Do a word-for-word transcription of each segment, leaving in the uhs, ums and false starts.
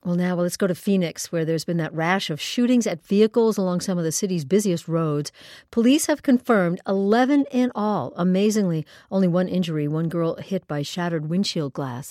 Well, now well, let's go to Phoenix, where there's been that rash of shootings at vehicles along some of the city's busiest roads. Police have confirmed eleven in all. Amazingly, only one injury, one girl hit by shattered windshield glass.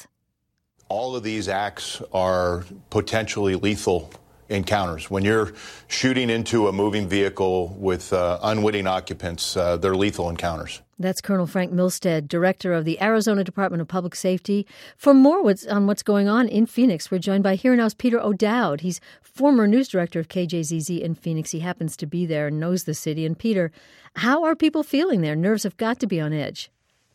All of these acts are potentially lethal encounters. When you're shooting into a moving vehicle with uh, unwitting occupants, uh, they're lethal encounters. That's Colonel Frank Milstead, director of the Arizona Department of Public Safety. For more what's, on what's going on in Phoenix, we're joined by Here Now's Peter O'Dowd. He's former news director of K J Z Z in Phoenix. He happens to be there and knows the city. And Peter, how are people feeling there? Nerves have got to be on edge.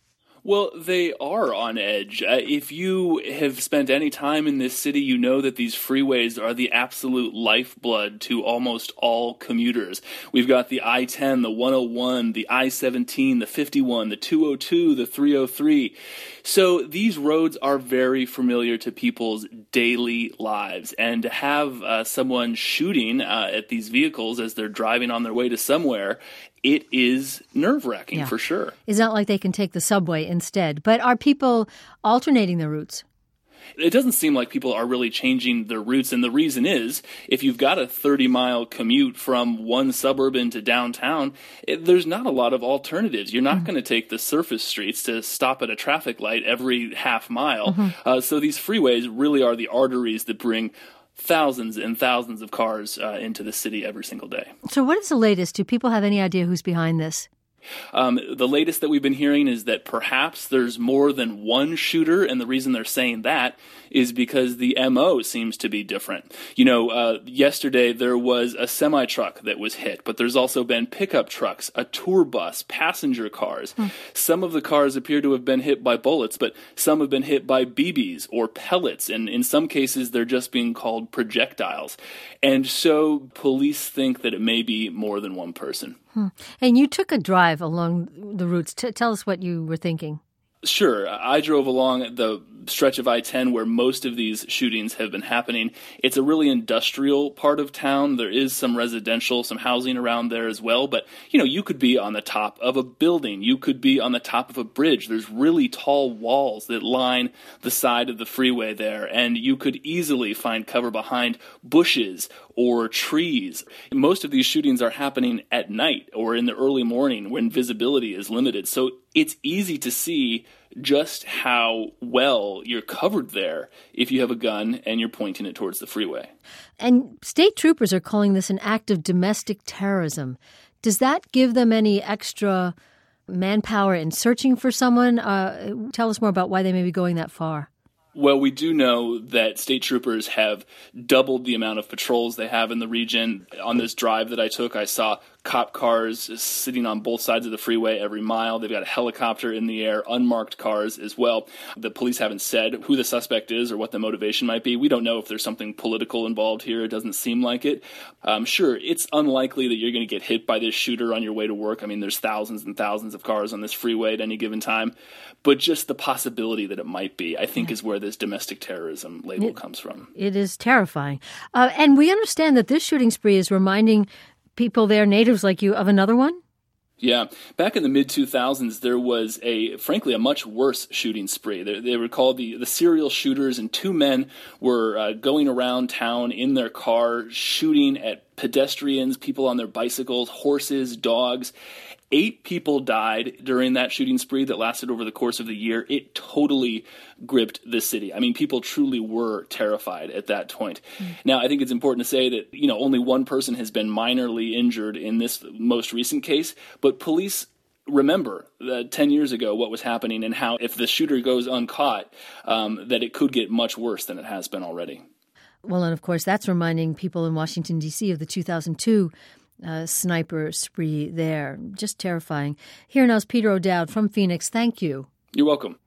Well, they are on edge. Uh, if you have spent any time in this city, you know that these freeways are the absolute lifeblood to almost all commuters. We've got the I ten, the one oh one, the I seventeen, the fifty-one, the two oh two, the three oh three. So these roads are very familiar to people's daily lives. And to have uh, someone shooting uh, at these vehicles as they're driving on their way to somewhere, it is nerve-wracking yeah. for sure. It's not like they can take the subway instead. But are people alternating their routes? It doesn't seem like people are really changing their routes, and the reason is, if you've got a thirty-mile commute from one suburb into downtown, it, there's not a lot of alternatives. You're not mm-hmm. going to take the surface streets to stop at a traffic light every half mile. Mm-hmm. Uh, so these freeways really are the arteries that bring thousands and thousands of cars uh, into the city every single day. So what is the latest? Do people have any idea who's behind this? Um, the latest that we've been hearing is that perhaps there's more than one shooter, and the reason they're saying that is because the M O seems to be different. You know, uh, yesterday there was a semi-truck that was hit, but there's also been pickup trucks, a tour bus, passenger cars. Hmm. Some of the cars appear to have been hit by bullets, but some have been hit by B Bs or pellets, and in some cases they're just being called projectiles. And so police think that it may be more than one person. Hmm. And you took a drive along the routes. T- tell us what you were thinking. Sure. I drove along the stretch of I ten where most of these shootings have been happening. It's a really industrial part of town. There is some residential, some housing around there as well. But, you know, you could be on the top of a building. You could be on the top of a bridge. There's really tall walls that line the side of the freeway there. And you could easily find cover behind bushes or trees. Most of these shootings are happening at night or in the early morning when visibility is limited. So it's easy to see just how well you're covered there if you have a gun and you're pointing it towards the freeway. And state troopers are calling this an act of domestic terrorism. Does that give them any extra manpower in searching for someone? Uh, tell us more about why they may be going that far. Well, we do know that state troopers have doubled the amount of patrols they have in the region. On this drive that I took, I saw cop cars sitting on both sides of the freeway every mile. They've got a helicopter in the air, unmarked cars as well. The police haven't said who the suspect is or what the motivation might be. We don't know if there's something political involved here. It doesn't seem like it. Um, sure, it's unlikely that you're going to get hit by this shooter on your way to work. I mean, there's thousands and thousands of cars on this freeway at any given time. But just the possibility that it might be, I think, yeah. is where this domestic terrorism label it, comes from. It is terrifying. Uh, and we understand that this shooting spree is reminding people there, natives like you, of another one? Yeah. Back in the mid two thousands, there was a, frankly, a much worse shooting spree. They, they were called the, the serial shooters, and two men were uh, going around town in their car, shooting at pedestrians, people on their bicycles, horses, dogs. Eight people died during that shooting spree that lasted over the course of the year. It totally gripped the city. I mean, people truly were terrified at that point. Mm. Now, I think it's important to say that, you know, only one person has been minorly injured in this most recent case, but police remember that ten years ago what was happening and how if the shooter goes uncaught, um, that it could get much worse than it has been already. Well, and of course, that's reminding people in Washington, D C of the two thousand two Uh, sniper spree there. Just terrifying. Here now's Peter O'Dowd from Phoenix. Thank you. You're welcome.